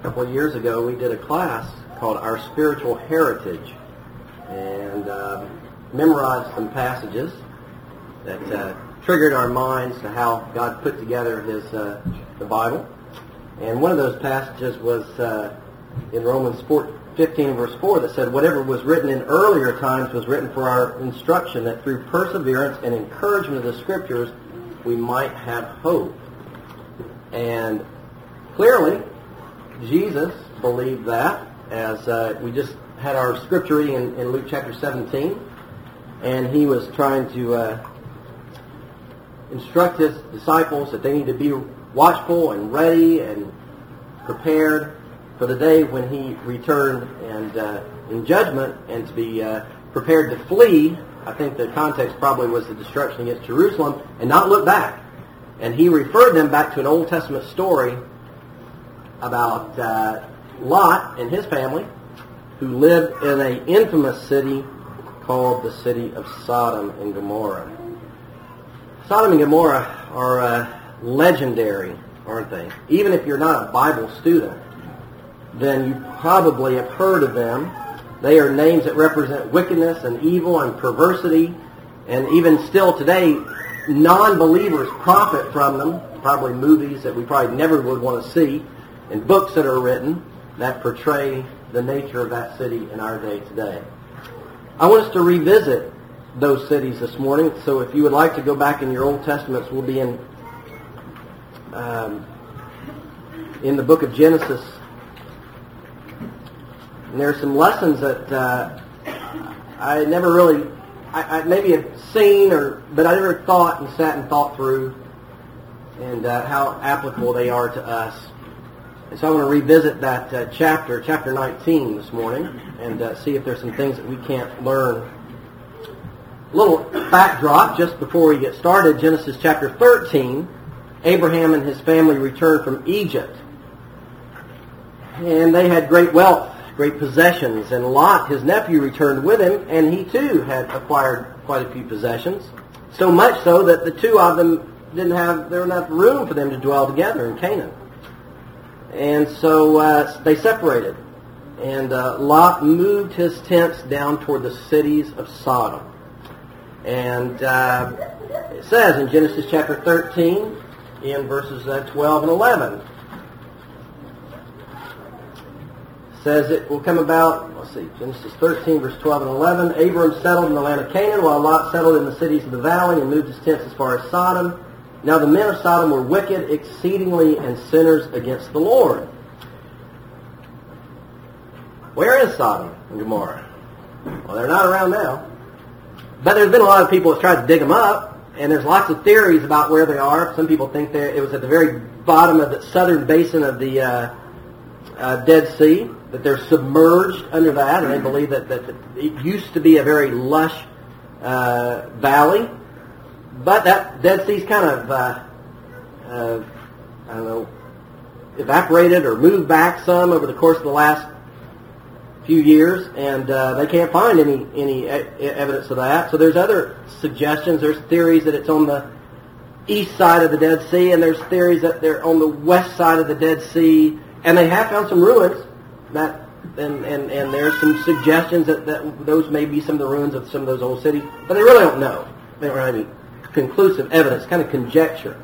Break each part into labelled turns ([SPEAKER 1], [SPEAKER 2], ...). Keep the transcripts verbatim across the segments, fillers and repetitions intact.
[SPEAKER 1] couple of years ago, we did a class called Our Spiritual Heritage, and um, memorized some passages that uh, triggered our minds to how God put together His uh, the Bible. And one of those passages was uh, in Romans fifteen, verse four, that said, "Whatever was written in earlier times was written for our instruction, that through perseverance and encouragement of the Scriptures we might have hope." And clearly, Jesus believed that, as uh, we just had our scripture reading in, in Luke chapter seventeen, and he was trying to uh, instruct his disciples that they need to be watchful and ready and prepared for the day when he returned and uh, in judgment, and to be uh, prepared to flee. I think the context probably was the destruction against Jerusalem, and not look back. And he referred them back to an Old Testament story about uh, Lot and his family, who lived in an infamous city called the city of Sodom and Gomorrah. Sodom and Gomorrah are uh, legendary, aren't they? Even if you're not a Bible student, then you probably have heard of them. They are names that represent wickedness and evil and perversity, and even still today, non-believers profit from them. Probably movies that we probably never would want to see, and books that are written that portray the nature of that city in our day today. I want us to revisit those cities this morning, so if you would like to go back in your Old Testaments, we'll be in um, in the book of Genesis. And there are some lessons that uh, I never really, I, I maybe have seen, or but I never thought and sat and thought through, and uh, how applicable they are to us. And so I want to revisit that uh, chapter, chapter nineteen this morning, and uh, see if there's some things that we can't learn. A little backdrop just before we get started. Genesis chapter thirteen, Abraham and his family returned from Egypt. And they had great wealth, great possessions, and Lot, his nephew, returned with him, and he too had acquired quite a few possessions. So much so that the two of them didn't have, there was enough room for them to dwell together in Canaan. And so uh, they separated. And uh, Lot moved his tents down toward the cities of Sodom. And uh, it says in Genesis chapter thirteen, in verses uh, twelve and eleven, says it will come about, let's see, Genesis thirteen, verse twelve and eleven, "Abram settled in the land of Canaan, while Lot settled in the cities of the valley, and moved his tents as far as Sodom. Now the men of Sodom were wicked exceedingly, and sinners against the Lord." Where is Sodom and Gomorrah? Well, they're not around now. But there's been a lot of people that tried to dig them up, and there's lots of theories about where they are. Some people think it was at the very bottom of the southern basin of the uh, uh, Dead Sea, that they're submerged under that, and they believe that, that it used to be a very lush uh, valley. But that Dead Sea's kind of, uh, uh, I don't know, evaporated or moved back some over the course of the last few years, and uh, they can't find any any e- evidence of that. So there's other suggestions. There's theories that it's on the east side of the Dead Sea, and there's theories that they're on the west side of the Dead Sea, and they have found some ruins. That and and, and there's some suggestions that, that those may be some of the ruins of some of those old cities, but they really don't know. They don't have any conclusive evidence, kind of conjecture.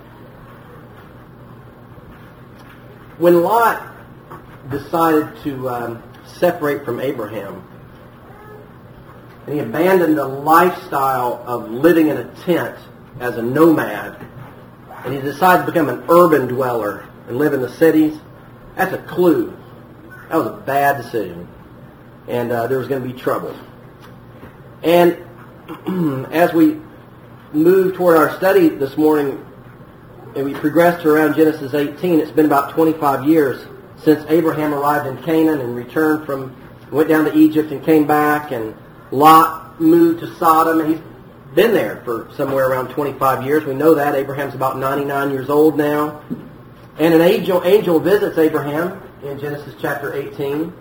[SPEAKER 1] When Lot decided to um, separate from Abraham, and he abandoned a lifestyle of living in a tent as a nomad, and he decided to become an urban dweller and live in the cities, that's a clue. That was a bad decision, and uh, there was going to be trouble. And as we move toward our study this morning, and we progress to around Genesis eighteen, it's been about twenty-five years since Abraham arrived in Canaan and returned from, went down to Egypt and came back, and Lot moved to Sodom, and he's been there for somewhere around twenty-five years. We know that. Abraham's about ninety-nine years old now. And an angel, angel visits Abraham in Genesis chapter eighteen.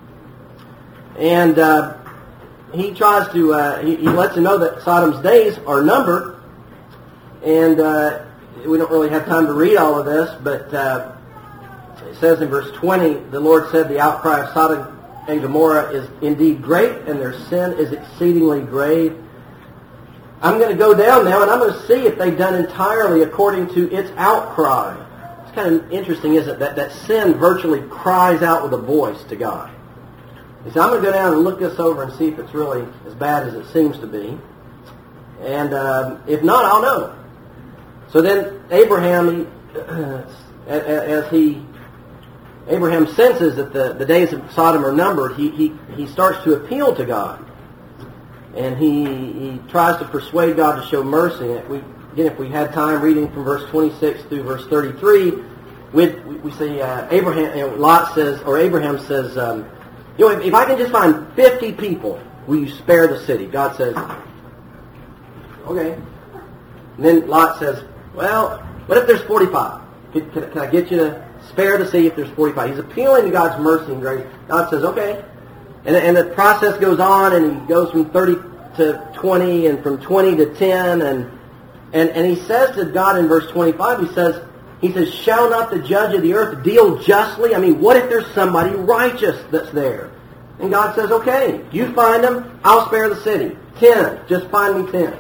[SPEAKER 1] And uh, he tries to, uh, he, he lets him know that Sodom's days are numbered. And uh, we don't really have time to read all of this, but uh, It says in verse twenty, the Lord said, the outcry of Sodom and Gomorrah is indeed great, and their sin is exceedingly grave. I'm going to go down now, and I'm going to see if they've done entirely according to its outcry. It's kind of interesting, isn't it, that, that sin virtually cries out with a voice to God. He said, I'm going to go down and look this over and see if it's really as bad as it seems to be. And um, if not, I'll know. So then Abraham, he, as he, Abraham senses that the, the days of Sodom are numbered, he, he, he starts to appeal to God. And he, he tries to persuade God to show mercy. And we, again, if we had time reading from verse twenty-six through verse thirty-three, we we see uh, Abraham, you know, Lot says, or Abraham says, um, you know, if, if I can just find fifty people, will you spare the city? God says, okay. And then Lot says, well, what if there's forty-five? Can, can, can I get you to spare the city if there's forty-five? He's appealing to God's mercy and grace. God says, okay. And, and the process goes on, and he goes from thirty to twenty, and from twenty to ten, and and and he says to God in verse twenty-five, he says, he says, shall not the judge of the earth deal justly? I mean, what if there's somebody righteous that's there? And God says, okay, you find them, I'll spare the city. Ten, just find me ten.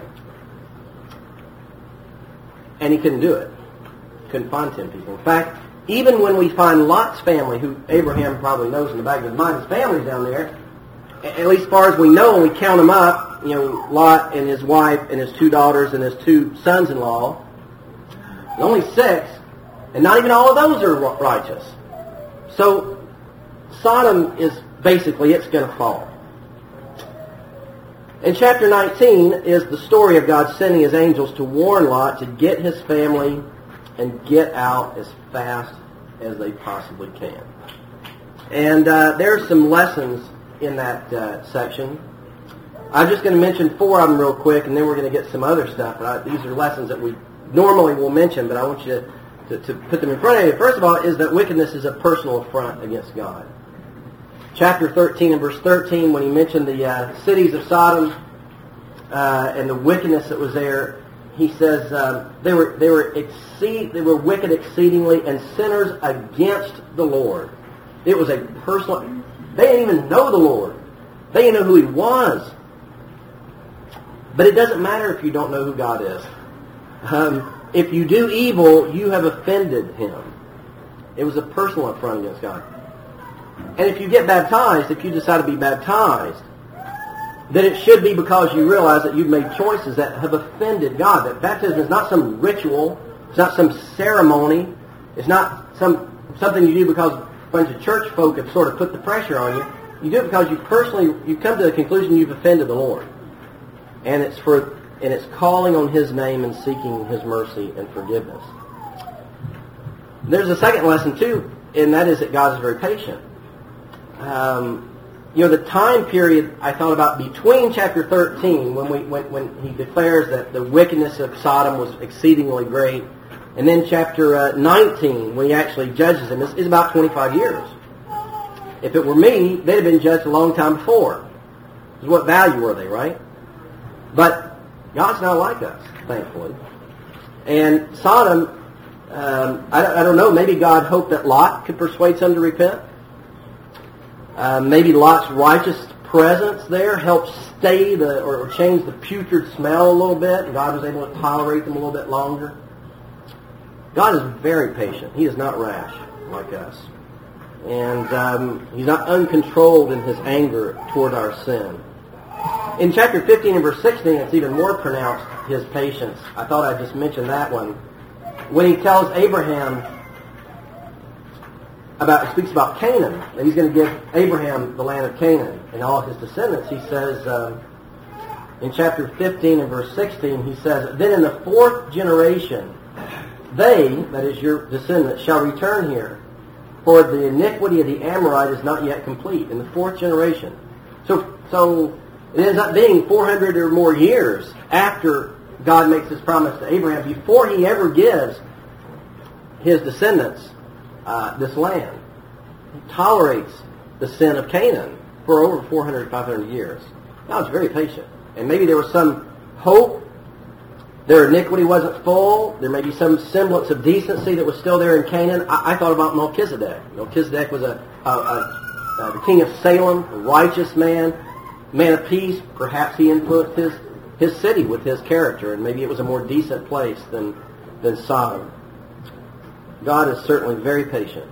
[SPEAKER 1] And he couldn't do it. Couldn't find ten people. In fact, even when we find Lot's family, who Abraham probably knows in the back of his mind, his family's down there, at least as far as we know, and we count them up, you know, Lot and his wife and his two daughters and his two sons-in-law, only six, and not even all of those are righteous. So Sodom is basically, it's going to fall. In chapter nineteen is the story of God sending his angels to warn Lot to get his family and get out as fast as they possibly can. And uh, there's some lessons in that uh, section. I'm just going to mention four of them real quick, and then we're going to get some other stuff. But I, these are lessons that we normally will mention, but I want you to, to, to put them in front of you. First of all, is that wickedness is a personal affront against God. Chapter thirteen and verse thirteen, when he mentioned the uh, cities of Sodom uh, and the wickedness that was there, he says um, they were they were exceed they were wicked exceedingly and sinners against the Lord. It was a personal. They didn't even know the Lord. They didn't know who He was. But it doesn't matter if you don't know who God is. Um, if you do evil, you have offended Him. It was a personal affront against God. And if you get baptized, if you decide to be baptized, then it should be because you realize that you've made choices that have offended God. That baptism is not some ritual. It's not some ceremony. It's not some something you do because a bunch of church folk have sort of put the pressure on you. You do it because you personally, you've come to the conclusion you've offended the Lord. And it's for, and it's calling on His name and seeking His mercy and forgiveness. There's a second lesson too, and that is that God is very patient. Um, you know, the time period I thought about between chapter thirteen, when we when, when He declares that the wickedness of Sodom was exceedingly great, and then chapter uh, nineteen, when He actually judges them, is, is about twenty-five years. If it were me, they'd have been judged a long time before. Because what value were they, right? But God's not like us, thankfully. And Sodom, um, I, I don't know, maybe God hoped that Lot could persuade some to repent. Uh, maybe Lot's righteous presence there helped stay the or change the putrid smell a little bit, and God was able to tolerate them a little bit longer. God is very patient. He is not rash like us. And um, He's not uncontrolled in His anger toward our sin. In chapter fifteen and verse sixteen, it's even more pronounced, His patience. I thought I'd just mention that one. When He tells Abraham about, He speaks about Canaan, that He's going to give Abraham the land of Canaan and all his descendants, He says, um, in chapter fifteen and verse sixteen, He says, then in the fourth generation, they, that is your descendants, shall return here, for the iniquity of the Amorite is not yet complete. In the fourth generation. So, so it ends up being four hundred or more years after God makes His promise to Abraham, before He ever gives his descendants uh, this land. He tolerates the sin of Canaan for over four hundred, five hundred years. God's very patient. And maybe there was some hope their iniquity wasn't full. There may be some semblance of decency that was still there in Canaan. I, I thought about Melchizedek. Melchizedek was a, a, a, a the king of Salem, a righteous man, man of peace. Perhaps he influenced his, his city with his character, and maybe it was a more decent place than, than Sodom. God is certainly very patient.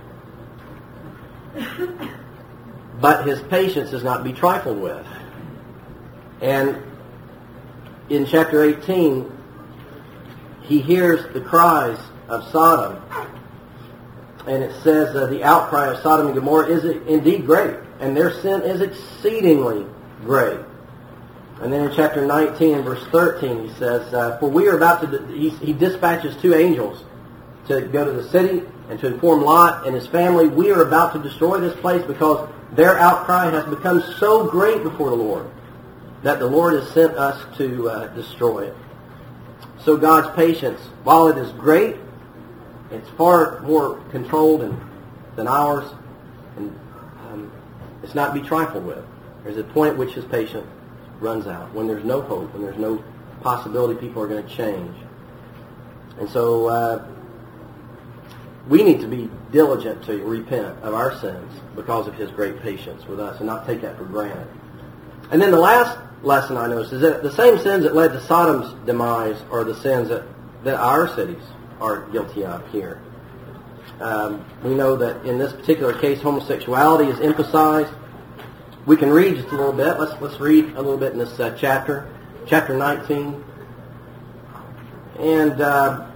[SPEAKER 1] But his patience is not to be trifled with. And in chapter eighteen, he hears the cries of Sodom. And it says, uh, the outcry of Sodom and Gomorrah is indeed great, and their sin is exceedingly great. And then in chapter nineteen and verse thirteen, he says, uh, for we are about to, he, he dispatches two angels to go to the city and to inform Lot and his family, we are about to destroy this place because their outcry has become so great before the Lord that the Lord has sent us to uh, destroy it. So God's patience, while it is great, it's far more controlled and, than ours, and um, it's not to be trifled with. There's a point at which his patience runs out, when there's no hope, when there's no possibility people are going to change. And so uh, we need to be diligent to repent of our sins because of his great patience with us and not take that for granted. And then the last lesson I noticed is that the same sins that led to Sodom's demise are the sins that, that our cities are guilty of here. Um, we know that in this particular case, homosexuality is emphasized. We can read just a little bit. Let's let's read a little bit in this uh, chapter, chapter nineteen. And uh,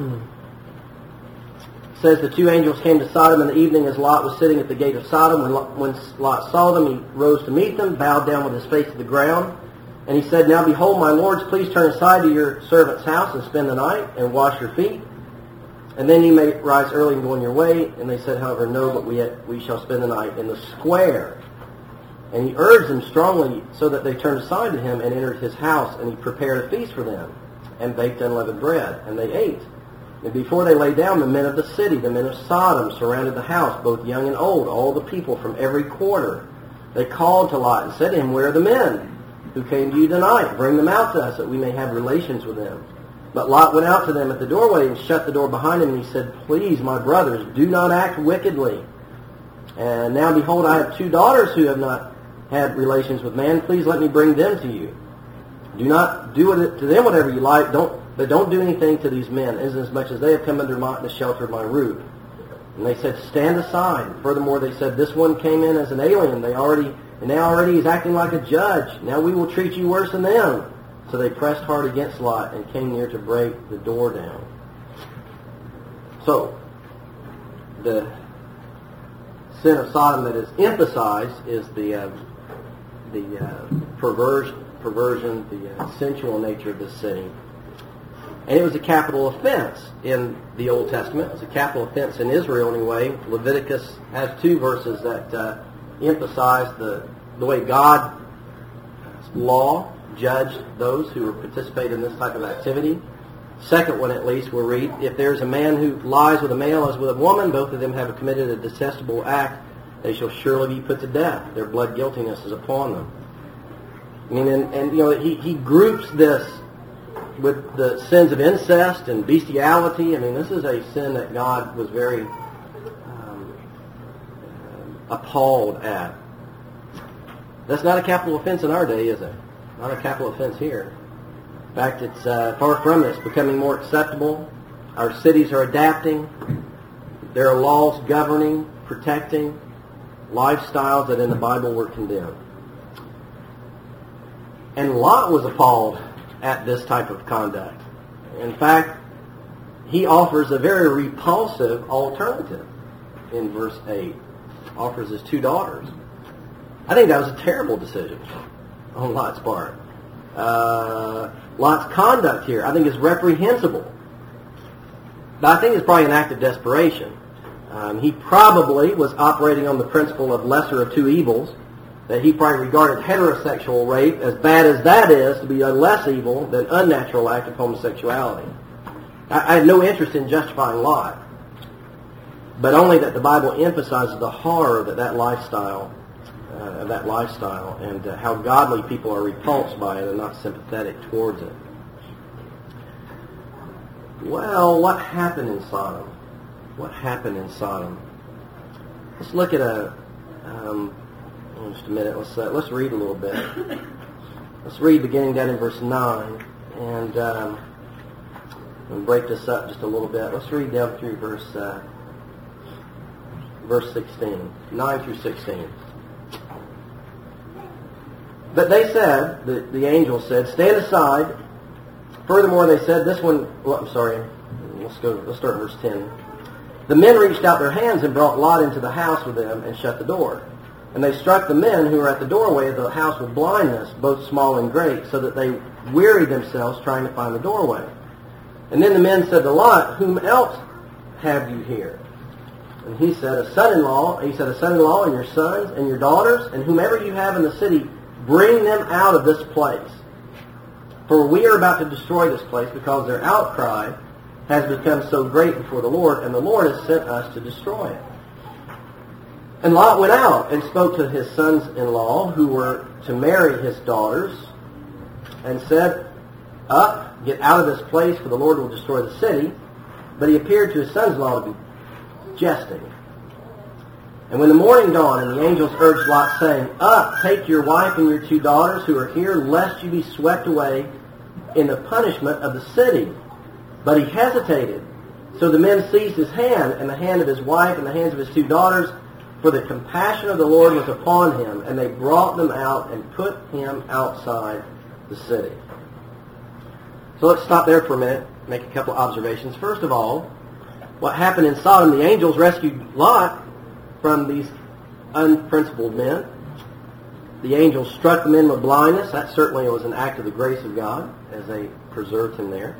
[SPEAKER 1] says the two angels came to Sodom in the evening as Lot was sitting at the gate of Sodom. When Lot, when Lot saw them, he rose to meet them, bowed down with his face to the ground. And he said, now behold, my lords, please turn aside to your servant's house and spend the night and wash your feet. And then you may rise early and go on your way. And they said, however, no, but we, had, we shall spend the night in the square. And he urged them strongly so that they turned aside to him and entered his house. And he prepared a feast for them and baked unleavened bread. And they ate. And before they lay down, the men of the city, the men of Sodom, surrounded the house, both young and old, all the people from every quarter. They called to Lot and said to him, where are the men who came to you tonight? Bring them out to us, that we may have relations with them. But Lot went out to them at the doorway and shut the door behind him, and he said, please, my brothers, do not act wickedly. And now, behold, I have two daughters who have not had relations with man. Please let me bring them to you. Do not do to them whatever you like. Don't But don't do anything to these men, inasmuch as they have come under my, the shelter of my roof. And they said, stand aside. Furthermore, they said, this one came in as an alien. They already, and now already he's acting like a judge. Now we will treat you worse than them. So they pressed hard against Lot and came near to break the door down. So, the sin of Sodom that is emphasized is the uh, the uh, perversion, perversion, the uh, sensual nature of this city. And it was a capital offense in the Old Testament. It was a capital offense in Israel anyway. Leviticus has two verses that uh, emphasize the, the way God's law judged those who were participating in this type of activity. Second one, at least, we'll read, if there's a man who lies with a male as with a woman, both of them have committed a detestable act, they shall surely be put to death. Their blood guiltiness is upon them. I mean, and, and you know, he, he groups this with the sins of incest and bestiality. I mean, this is a sin that God was very um, appalled at. That's not a capital offense in our day, is it? Not a capital offense here. In fact, it's uh, far from it. It's becoming more acceptable. Our cities are adapting. There are laws governing, protecting lifestyles that in the Bible were condemned. And Lot was appalled at this type of conduct. In fact, he offers a very repulsive alternative in verse eight. Offers his two daughters. I think that was a terrible decision on Lot's part. Uh, Lot's conduct here, I think, is reprehensible. But I think it's probably an act of desperation. Um, he probably was operating on the principle of lesser of two evils, that he probably regarded heterosexual rape, as bad as that is, to be a less evil than unnatural act of homosexuality. I, I have no interest in justifying Lot, but only that the Bible emphasizes the horror that that lifestyle, uh, that lifestyle, and uh, how godly people are repulsed by it and not sympathetic towards it. Well, what happened in Sodom? What happened in Sodom? Let's look at a, um, in just a minute, let's, uh, let's read a little bit. Let's read beginning down in verse nine, and um, we'll break this up just a little bit. Let's read down through verse uh, verse sixteen, nine through sixteen. But they said, the, the angel said, stand aside. Furthermore, they said, this one, well, I'm sorry, let's go, let's start at verse ten. The men reached out their hands and brought Lot into the house with them and shut the door. And they struck the men who were at the doorway of the house with blindness, both small and great, so that they wearied themselves trying to find the doorway. And then the men said to Lot, whom else have you here? And he said, a son-in-law, he said, a son-in-law and your sons and your daughters, and whomever you have in the city, bring them out of this place. For we are about to destroy this place because their outcry has become so great before the Lord, and the Lord has sent us to destroy it. And Lot went out and spoke to his sons-in-law who were to marry his daughters and said, up, get out of this place, for the Lord will destroy the city. But he appeared to his sons-in-law to be jesting. And when the morning dawned, and the angels urged Lot, saying, up, take your wife and your two daughters who are here, lest you be swept away in the punishment of the city. But he hesitated. So the men seized his hand, and the hand of his wife, and the hands of his two daughters, for the compassion of the Lord was upon him, and they brought them out and put him outside the city. So let's stop there for a minute, make a couple of observations. First of all, what happened in Sodom, the angels rescued Lot from these unprincipled men. The angels struck the men with blindness. That certainly was an act of the grace of God as they preserved him there.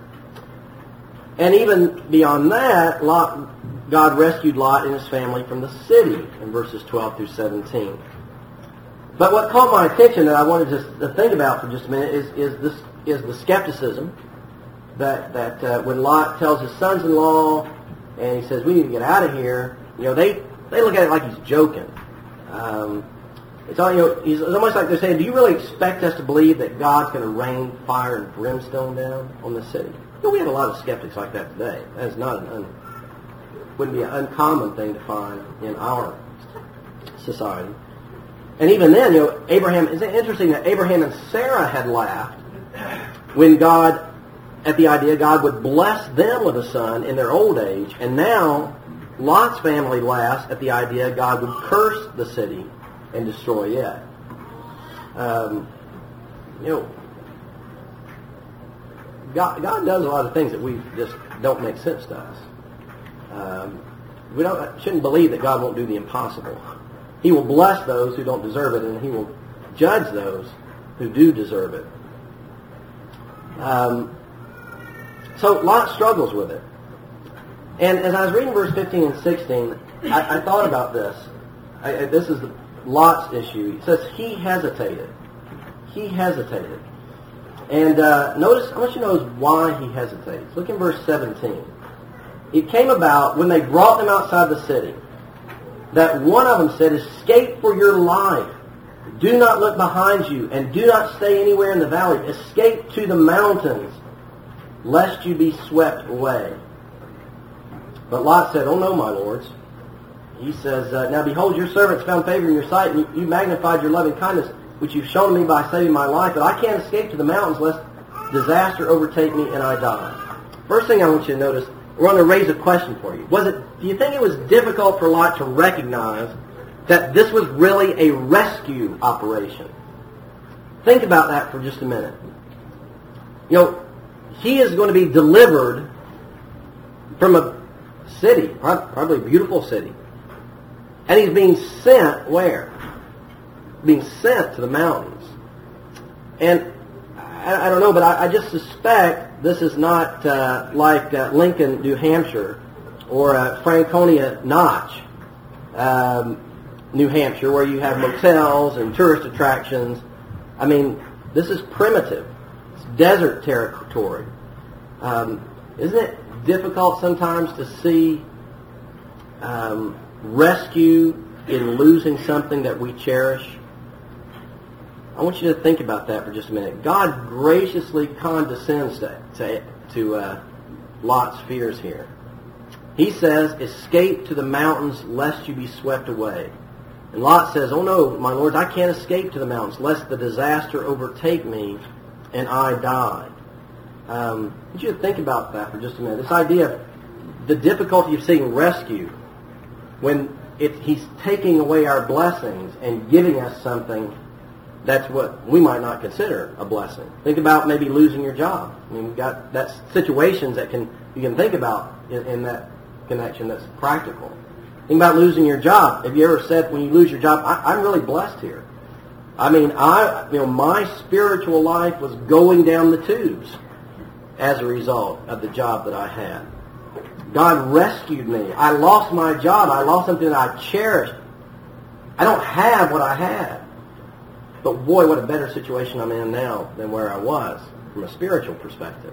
[SPEAKER 1] And even beyond that, Lot, God rescued Lot and his family from the city in verses twelve through seventeen. But what caught my attention that I wanted to think about for just a minute is, is this is the skepticism that that uh, when Lot tells his sons-in-law and he says, we need to get out of here, you know, they, they look at it like he's joking. Um, it's, all, you know, he's, it's almost like they're saying, do you really expect us to believe that God's going to rain fire and brimstone down on the city? You know, we have a lot of skeptics like that today. That is not an un, wouldn't be an uncommon thing to find in our society. And even then, you know, Abraham, isn't it interesting that Abraham and Sarah had laughed when God, at the idea God would bless them with a son in their old age, and now Lot's family laughs at the idea God would curse the city and destroy it. Um, you know, God, God does a lot of things that we just don't make sense to us. Um, we don't shouldn't believe that God won't do the impossible. He will bless those who don't deserve it, and he will judge those who do deserve it. Um, so Lot struggles with it. And as I was reading verse fifteen and sixteen, I, I thought about this. I, I, this is Lot's issue. It says he hesitated. He hesitated. And uh, notice, I want you to notice why he hesitates. Look in verse seventeen. It came about when they brought them outside the city that one of them said, escape for your life. Do not look behind you, and do not stay anywhere in the valley. Escape to the mountains, lest you be swept away. But Lot said, oh no, my lords. He says, uh, now behold, your servants found favor in your sight, and you, you magnified your loving kindness, which you've shown me by saving my life. But I can't escape to the mountains, lest disaster overtake me and I die. First thing I want you to notice, we're going to raise a question for you. Was it? Do you think it was difficult for Lot to recognize that this was really a rescue operation? Think about that for just a minute. You know, he is going to be delivered from a city, probably a beautiful city. And he's being sent where? Being sent to the mountains. And I, I don't know, but I, I just suspect this is not uh, like uh, Lincoln, New Hampshire, or uh, Franconia Notch, um, New Hampshire, where you have motels and tourist attractions. I mean, this is primitive. It's desert territory. Um, isn't it difficult sometimes to see um, rescue in losing something that we cherish? I want you to think about that for just a minute. God graciously condescends to to, to uh, Lot's fears here. He says, escape to the mountains lest you be swept away. And Lot says, oh no, my lords, I can't escape to the mountains lest the disaster overtake me and I die. Um, I want you to think about that for just a minute. This idea of the difficulty of seeing rescue when it, he's taking away our blessings and giving us something that's what we might not consider a blessing. Think about maybe losing your job. I mean, we've got that's situations that can you can think about in, in that connection that's practical. Think about losing your job. Have you ever said when you lose your job, I, I'm really blessed here? I mean, I you know my spiritual life was going down the tubes as a result of the job that I had. God rescued me. I lost my job. I lost something that I cherished. I don't have what I had. But boy, what a better situation I'm in now than where I was from a spiritual perspective.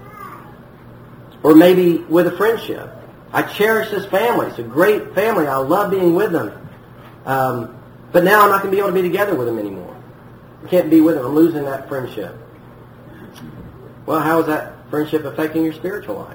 [SPEAKER 1] Or maybe with a friendship. I cherish this family. It's a great family. I love being with them. Um, but now I'm not going to be able to be together with them anymore. I can't be with them. I'm losing that friendship. Well, how is that friendship affecting your spiritual life?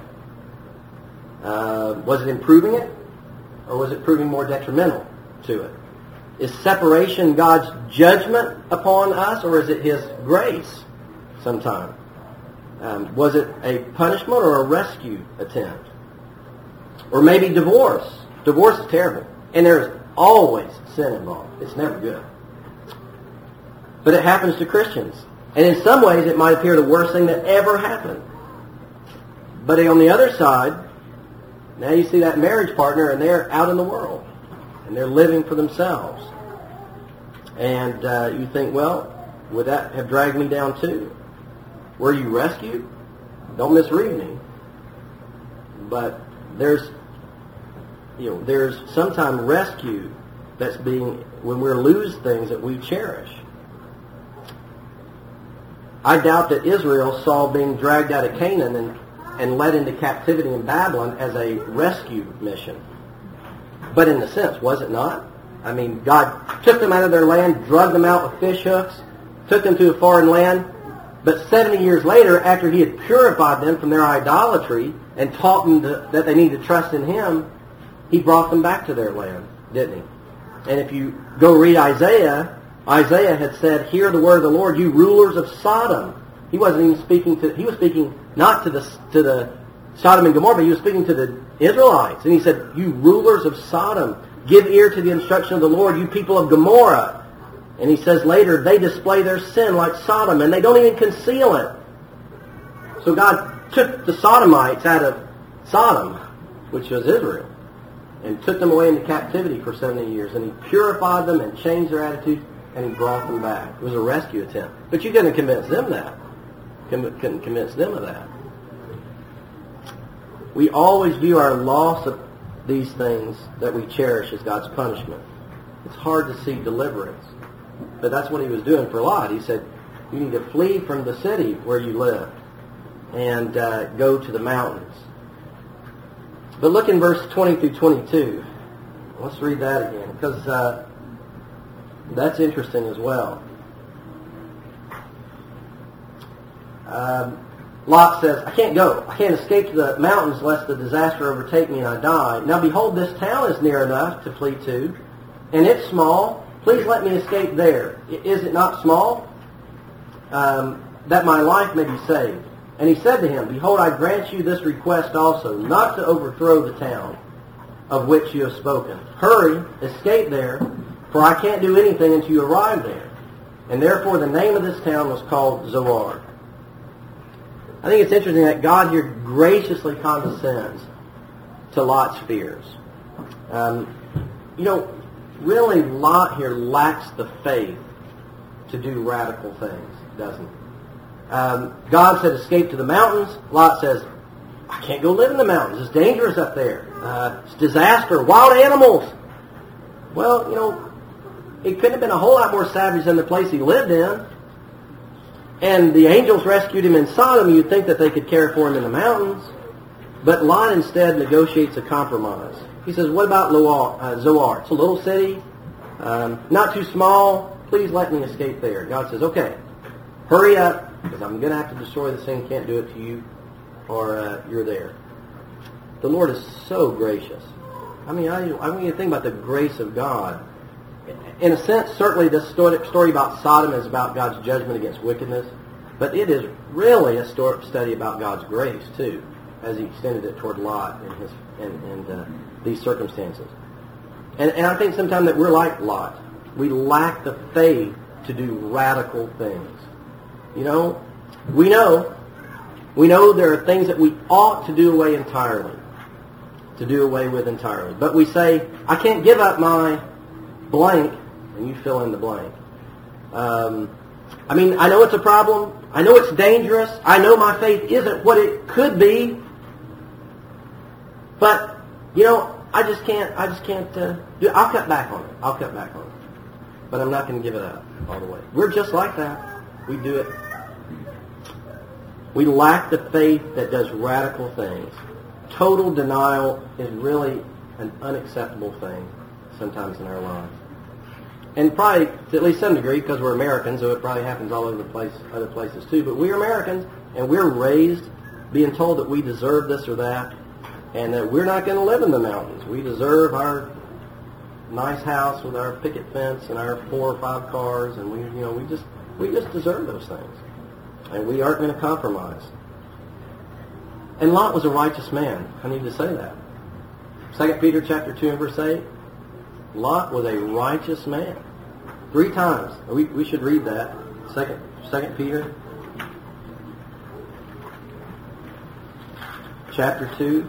[SPEAKER 1] Uh, was it improving it? Or was it proving more detrimental to it? Is separation God's judgment upon us, or is it His grace sometime? Um, was it a punishment or a rescue attempt? Or maybe divorce. Divorce is terrible. And there's always sin involved. It's never good. But it happens to Christians. And in some ways it might appear the worst thing that ever happened. But on the other side, now you see that marriage partner and they're out in the world. And they're living for themselves. And uh, you think, well, would that have dragged me down too? Were you rescued? Don't misread me. But there's, you know, there's sometimes rescue that's being, when we lose things that we cherish. I doubt that Israel saw being dragged out of Canaan and, and led into captivity in Babylon as a rescue mission. But in a sense, was it not? I mean, God took them out of their land, drugged them out with fish hooks, took them to a foreign land. But seventy years later, after He had purified them from their idolatry and taught them to, that they need to trust in Him, He brought them back to their land, didn't He? And if you go read Isaiah, Isaiah had said, hear the word of the Lord, you rulers of Sodom. He wasn't even speaking to, he was speaking not to the, to the Sodom and Gomorrah, but he was speaking to the Israelites. And he said, you rulers of Sodom, give ear to the instruction of the Lord, you people of Gomorrah. And he says later, they display their sin like Sodom, and they don't even conceal it. So God took the Sodomites out of Sodom, which was Israel, and took them away into captivity for seventy years. And He purified them and changed their attitude, and He brought them back. It was a rescue attempt. But you couldn't convince them that. Couldn't convince them of that. We always view our loss of these things that we cherish as God's punishment. It's hard to see deliverance. But that's what He was doing for Lot. He said, you need to flee from the city where you live and uh, go to the mountains. But look in verse twenty through twenty-two. Let's read that again, because uh, that's interesting as well. Um, Lot says, I can't go. I can't escape to the mountains lest the disaster overtake me and I die. Now behold, this town is near enough to flee to, and it's small. Please let me escape there. Is it not small? Um, that my life may be saved. And he said to him, behold, I grant you this request also, not to overthrow the town of which you have spoken. Hurry, escape there, for I can't do anything until you arrive there. And therefore the name of this town was called Zoar. I think it's interesting that God here graciously condescends to Lot's fears. Um, you know, really Lot here lacks the faith to do radical things, doesn't he? Um, God said escape to the mountains. Lot says, I can't go live in the mountains. It's dangerous up there. Uh, it's disaster. Wild animals. Well, you know, it couldn't have been a whole lot more savage than the place he lived in. And the angels rescued him in Sodom. You'd think that they could care for him in the mountains. But Lot instead negotiates a compromise. He says, what about Loar, uh, Zoar? It's a little city, um, not too small. Please let me escape there. God says, okay, hurry up, because I'm going to have to destroy this thing. Can't do it to you, or uh, you're there. the Lord is so gracious. I mean, I, I mean, you think about the grace of God. In a sense, certainly this story, story about Sodom is about God's judgment against wickedness, but it is really a story, study about God's grace, too, as he extended it toward Lot in, his, in, in uh, these circumstances. And, and I think sometimes that we're like Lot. We lack the faith to do radical things. You know, we know, we know there are things that we ought to do away entirely, to do away with entirely. But we say, I can't give up my blank, and you fill in the blank. Um, I mean, I know it's a problem. I know it's dangerous. I know my faith isn't what it could be. But, you know, I just can't, I just can't uh, do it. I'll cut back on it. I'll cut back on it. But I'm not going to give it up all the way. We're just like that. We do it. We lack the faith that does radical things. Total denial is really an unacceptable thing sometimes in our lives. And probably, to at least some degree, because we're Americans, so it probably happens all over the place, other places too, but we're Americans, and we're raised being told that we deserve this or that, and that we're not going to live in the mountains. We deserve our nice house with our picket fence and our four or five cars, and we, you know, we just, we just deserve those things. And we aren't going to compromise. And Lot was a righteous man. I need to say that. Second Peter chapter two and verse eight. Lot was a righteous man. Three times. We, we should read that. Second, Second Peter chapter two.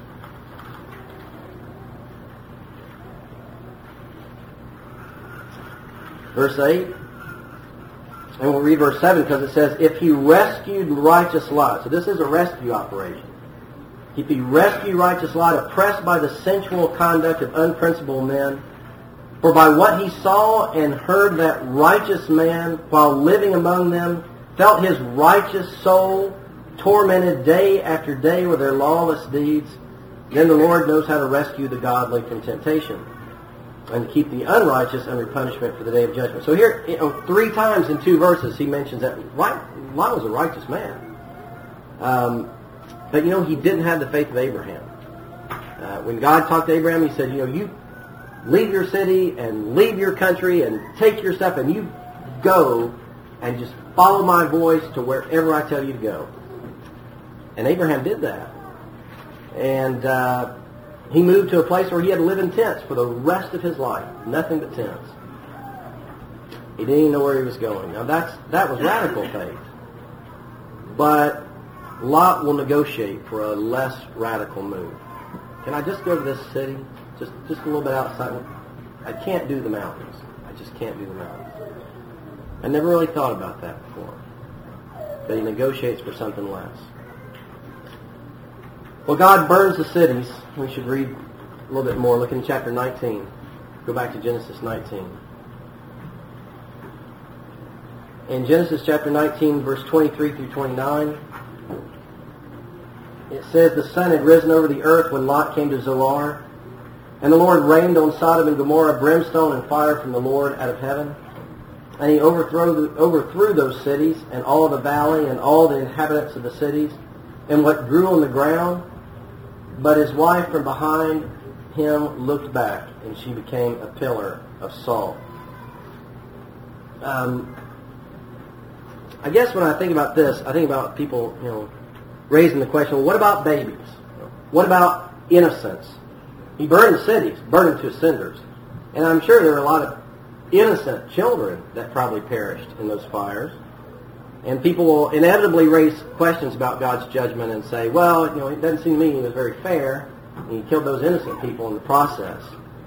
[SPEAKER 1] Verse eight. And we'll read verse seven because it says, if he rescued righteous Lot. So this is a rescue operation. If he rescued righteous Lot, oppressed by the sensual conduct of unprincipled men, for by what he saw and heard that righteous man, while living among them, felt his righteous soul tormented day after day with their lawless deeds, then the Lord knows how to rescue the godly from temptation and keep the unrighteous under punishment for the day of judgment. So here, you know, three times in two verses, he mentions that right, Lot was a righteous man. Um, but, you know, he didn't have the faith of Abraham. Uh, when God talked to Abraham, he said, you know, you leave your city and leave your country and take your stuff and you go and just follow my voice to wherever I tell you to go. And Abraham did that. And uh, he moved to a place where he had to live in tents for the rest of his life. Nothing but tents. He didn't even know where he was going. Now that's that was radical faith. But Lot will negotiate for a less radical move. Can I just go to this city? Just just a little bit outside. I can't do the mountains. I just can't do the mountains. I never really thought about that before. That he negotiates for something less. Well, God burns the cities. We should read a little bit more. Look in chapter nineteen. Go back to Genesis nineteen. In Genesis chapter nineteen, verse twenty-three through twenty-nine, it says, the sun had risen over the earth when Lot came to Zoar, and the Lord rained on Sodom and Gomorrah brimstone and fire from the Lord out of heaven. And he overthrew, the, overthrew those cities and all the valley and all the inhabitants of the cities and what grew on the ground. But his wife from behind him looked back, and she became a pillar of salt. Um, I guess when I think about this, I think about people, you know, raising the question, well, what about babies? What about innocence? He burned the cities, burned them to cinders. And I'm sure there were a lot of innocent children that probably perished in those fires. And people will inevitably raise questions about God's judgment and say, well, you know, it doesn't seem to me he was very fair, and he killed those innocent people in the process.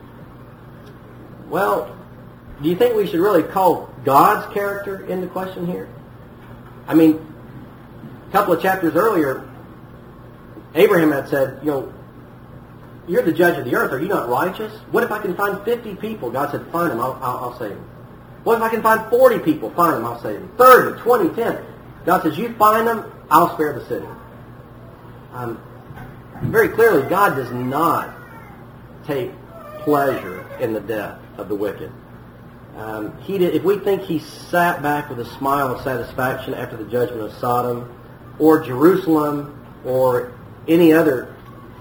[SPEAKER 1] Well, do you think we should really call God's character into question here? I mean, a couple of chapters earlier, Abraham had said, you know, you're the judge of the earth. Are you not righteous? What if I can find fifty people? God said, find them. I'll, I'll, I'll save them. What if I can find forty people? Find them. I'll save them. thirty, twenty, ten. God says, you find them, I'll spare the city. Um, very clearly, God does not take pleasure in the death of the wicked. Um, he did, if we think he sat back with a smile of satisfaction after the judgment of Sodom or Jerusalem or any other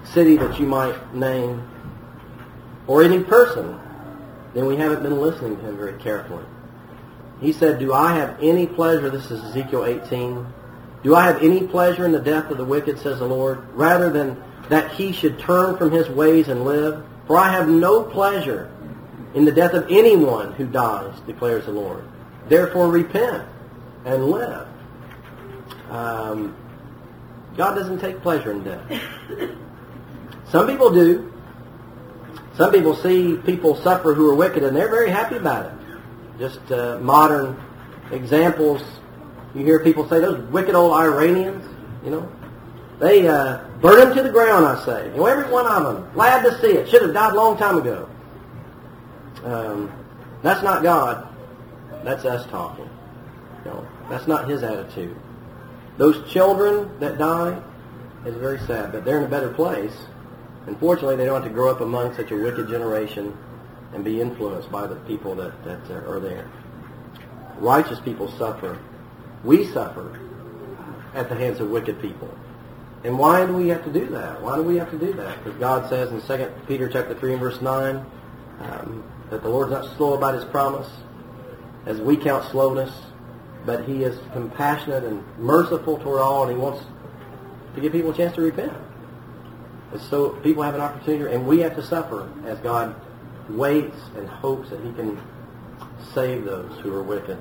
[SPEAKER 1] city that you might name, or any person, then we haven't been listening to him very carefully. He said, do I have any pleasure, this is Ezekiel eighteen, do I have any pleasure in the death of the wicked, says the Lord, rather than that he should turn from his ways and live? For I have no pleasure in the death of anyone who dies, declares the Lord. Therefore repent and live. Um, God doesn't take pleasure in death. Some people do. Some people see people suffer who are wicked, and they're very happy about it. Just uh, modern examples. You hear people say, those wicked old Iranians, you know, they uh, burn them to the ground, I say. You know, every one of them. Glad to see it. Should have died a long time ago. Um, that's not God. That's us talking. You know, that's not his attitude. Those children that die is very sad, but they're in a better place. Unfortunately, they don't have to grow up among such a wicked generation and be influenced by the people that, that are there. Righteous people suffer. We suffer at the hands of wicked people. And why do we have to do that? Why do we have to do that? Because God says in Second Peter chapter three and verse nine um, that the Lord's not slow about his promise, as we count slowness, but he is compassionate and merciful toward all, and he wants to give people a chance to repent. And so people have an opportunity, and we have to suffer as God waits and hopes that he can save those who are wicked.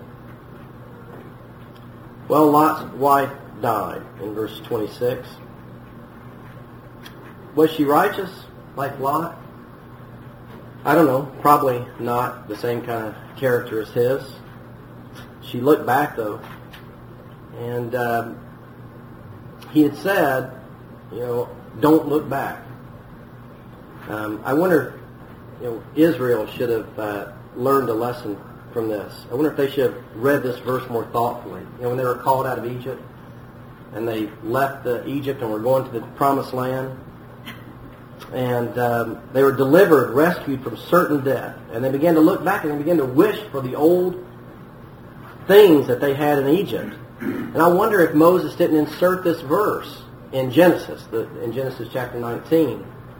[SPEAKER 1] Well, Lot's wife died in verse twenty-six. Was she righteous like Lot? I don't know. Probably not the same kind of character as his. She looked back, though, and um, he had said, you know, don't look back. Um, I wonder, you know, Israel should have uh, learned a lesson from this. I wonder if they should have read this verse more thoughtfully. You know, when they were called out of Egypt, and they left the Egypt and were going to the Promised Land, and um, they were delivered, rescued from certain death, and they began to look back and they began to wish for the old things that they had in Egypt. And I wonder if Moses didn't insert this verse in Genesis, the, in Genesis chapter nineteen,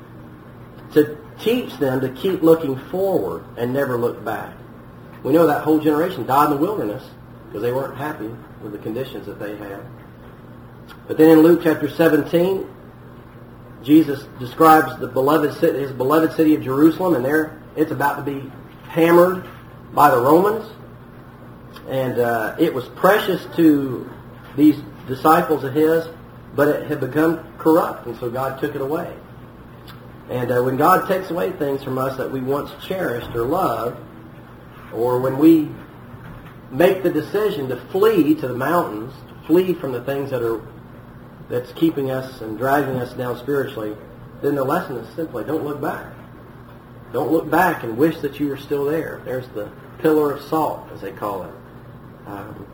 [SPEAKER 1] to teach them to keep looking forward and never look back. We know that whole generation died in the wilderness because they weren't happy with the conditions that they had. But then in Luke chapter seventeen, Jesus describes the beloved city, his beloved city of Jerusalem, and there it's about to be hammered by the Romans. And uh, it was precious to these disciples of his, but it had become corrupt, and so God took it away. And uh, when God takes away things from us that we once cherished or loved, or when we make the decision to flee to the mountains, to flee from the things that are that's keeping us and dragging us down spiritually, then the lesson is simply don't look back. Don't look back and wish that you were still there. There's the pillar of salt, as they call it, um,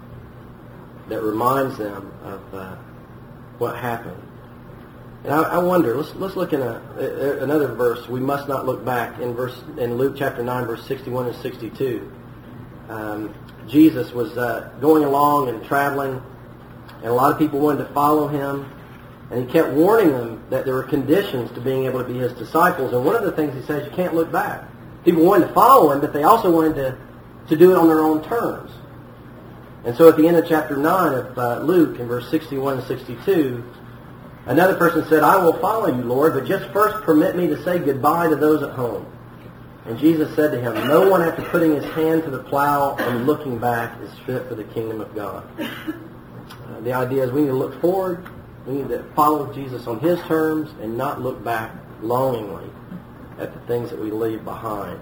[SPEAKER 1] that reminds them of uh, what happened. And I, I wonder. Let's let's look at a, a, another verse. We must not look back in verse in Luke chapter nine, verse sixty-one and sixty-two. Um, Jesus was uh, going along and traveling, and a lot of people wanted to follow him, and he kept warning them that there were conditions to being able to be his disciples. And one of the things he says, you can't look back. People wanted to follow him, but they also wanted to to do it on their own terms. And so at the end of chapter nine of uh, Luke, in verse sixty-one and sixty-two, another person said, I will follow you, Lord, but just first permit me to say goodbye to those at home. And Jesus said to him, no one after putting his hand to the plow and looking back is fit for the kingdom of God. Uh, the idea is we need to look forward, we need to follow Jesus on his terms and not look back longingly at the things that we leave behind.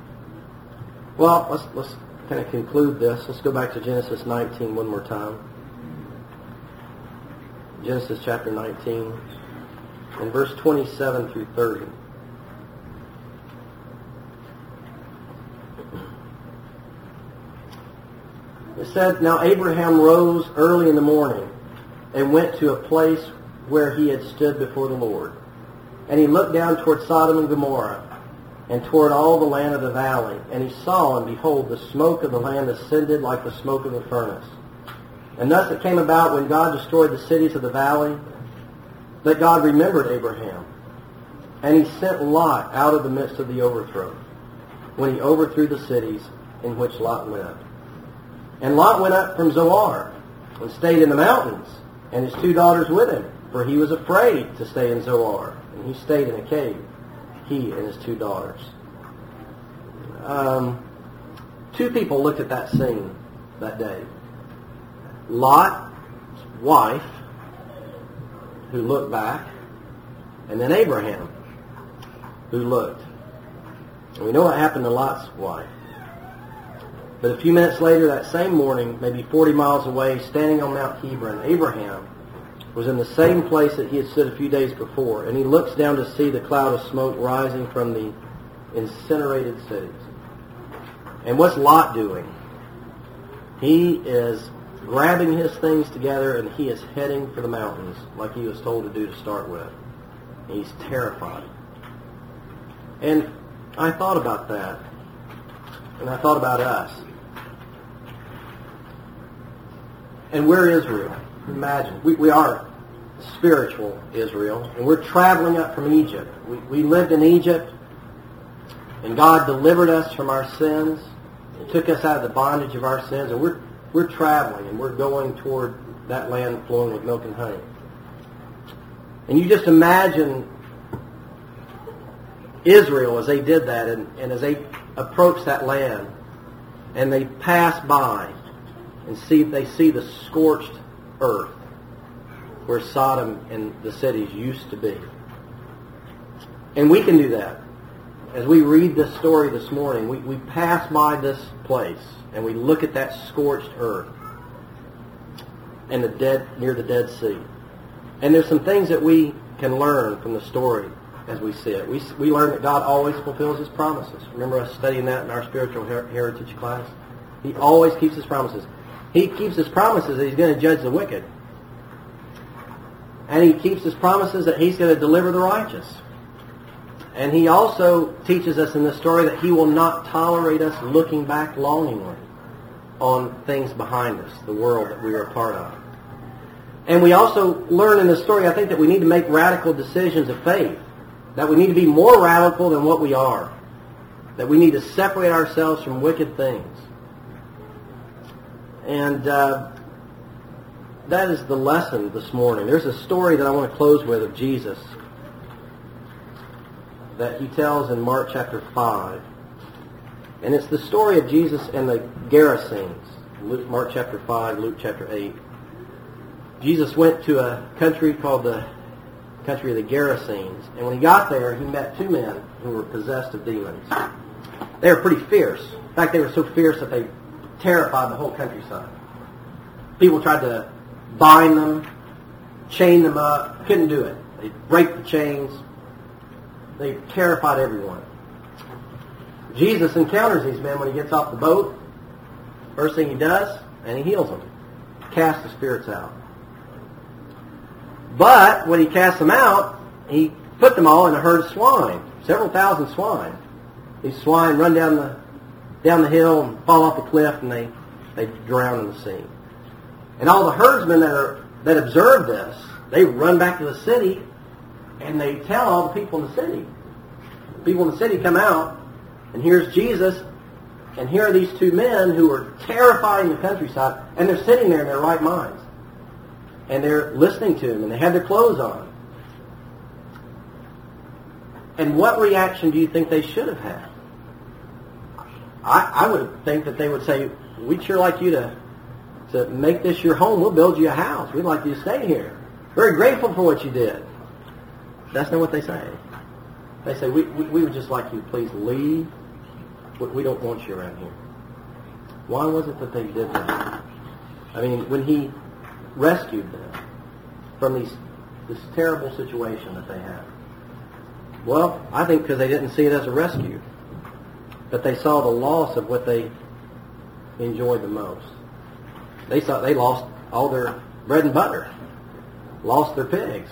[SPEAKER 1] Well, let's let's kind of conclude this. Let's go back to Genesis nineteen one more time. Genesis chapter nineteen, and verse twenty-seven through thirty. It said, now Abraham rose early in the morning and went to a place where he had stood before the Lord. And he looked down toward Sodom and Gomorrah and toward all the land of the valley. And he saw, and behold, the smoke of the land ascended like the smoke of a furnace. And thus it came about when God destroyed the cities of the valley that God remembered Abraham. And he sent Lot out of the midst of the overthrow, when he overthrew the cities in which Lot lived. And Lot went up from Zoar, and stayed in the mountains, and his two daughters with him, for he was afraid to stay in Zoar, and he stayed in a cave, he and his two daughters. Um, two people looked at that scene that day. Lot's wife, who looked back, and then Abraham, who looked. And we know what happened to Lot's wife. But a few minutes later, that same morning, maybe forty miles away, standing on Mount Hebron, Abraham was in the same place that he had stood a few days before, and he looks down to see the cloud of smoke rising from the incinerated cities. And what's Lot doing? He is grabbing his things together, and he is heading for the mountains, like he was told to do to start with. He's terrified. And I thought about that, and I thought about us. And we're Israel. Imagine. We, we are spiritual Israel, and we're traveling up from Egypt. We, we lived in Egypt, and God delivered us from our sins. He took us out of the bondage of our sins, and we're we're traveling, and we're going toward that land flowing with milk and honey. And you just imagine Israel as they did that, and, and as they approach that land, and they pass by, and see they see the scorched earth where Sodom and the cities used to be. And we can do that. As we read this story this morning, we, we pass by this place, and we look at that scorched earth and the dead near the Dead Sea. And there's some things that we can learn from the story as we see it. We, we learn that God always fulfills His promises. Remember us studying that in our spiritual her- heritage class? He always keeps His promises. He keeps His promises that He's going to judge the wicked. And He keeps His promises that He's going to deliver the righteous. And He also teaches us in this story that He will not tolerate us looking back longingly on things behind us, the world that we are a part of. And we also learn in this story, I think, that we need to make radical decisions of faith. That we need to be more radical than what we are. That we need to separate ourselves from wicked things. And uh, that is the lesson this morning. There's a story that I want to close with of Jesus that He tells in Mark chapter five. And it's the story of Jesus and the Gerasenes. Luke, Mark chapter five, Luke chapter eight. Jesus went to a country called the country of the Gerasenes. And when He got there, He met two men who were possessed of demons. They were pretty fierce. In fact, they were so fierce that they terrified the whole countryside. People tried to bind them, chain them up. Couldn't do it. They'd break the chains. They terrified everyone. Jesus encounters these men when He gets off the boat. First thing He does, and He heals them. Casts the spirits out. But when He casts them out, He put them all in a herd of swine. Several thousand swine. These swine run down the down the hill and fall off the cliff, and they, they drown in the sea. And all the herdsmen that are that observe this, they run back to the city, and they tell all the people in the city. The people in the city come out, and here's Jesus, and here are these two men who are terrifying the countryside, and they're sitting there in their right minds. And they're listening to Him, and they have their clothes on. And what reaction do you think they should have had? I, I would think that they would say, we'd sure like you to, to make this your home. We'll build you a house. We'd like you to stay here. Very grateful for what you did. That's not what they say. They say, we, we, we would just like you to please leave. We, we don't want you around here. Why was it that they did that? I mean, when He rescued them from these, this terrible situation that they had. Well, I think because they didn't see it as a rescue. But they saw the loss of what they enjoyed the most. They saw they lost all their bread and butter. Lost their pigs.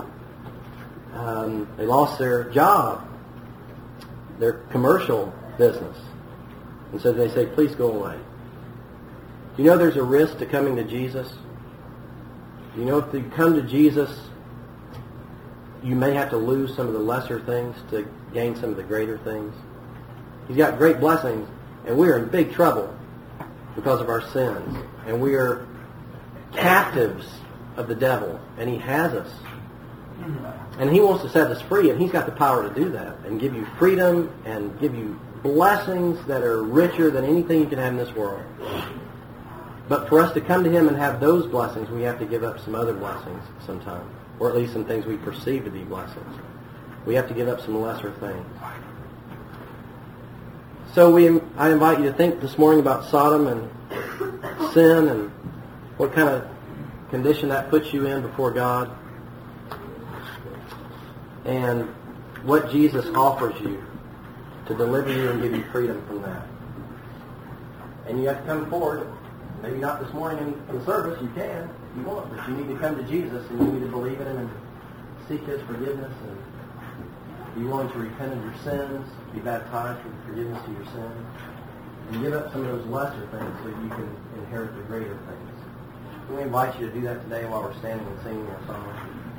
[SPEAKER 1] Um, they lost their job. Their commercial business. And so they say, please go away. Do you know there's a risk to coming to Jesus? You know, if you come to Jesus you may have to lose some of the lesser things to gain some of the greater things. He's got great blessings, and we are in big trouble because of our sins. And we are captives of the devil, and he has us. And he wants to set us free, and he's got the power to do that and give you freedom and give you blessings that are richer than anything you can have in this world. But for us to come to him and have those blessings, we have to give up some other blessings sometime, or at least some things we perceive to be blessings. We have to give up some lesser things. So we, I invite you to think this morning about Sodom and sin and what kind of condition that puts you in before God, and what Jesus offers you to deliver you and give you freedom from that. And you have to come forward. Maybe not this morning in the service, you can, if you want, but you need to come to Jesus and you need to believe in him and seek his forgiveness and be willing to repent of your sins, be baptized for the forgiveness of your sins, and give up some of those lesser things so you can inherit the greater things. We invite you to do that today while we're standing and singing our song.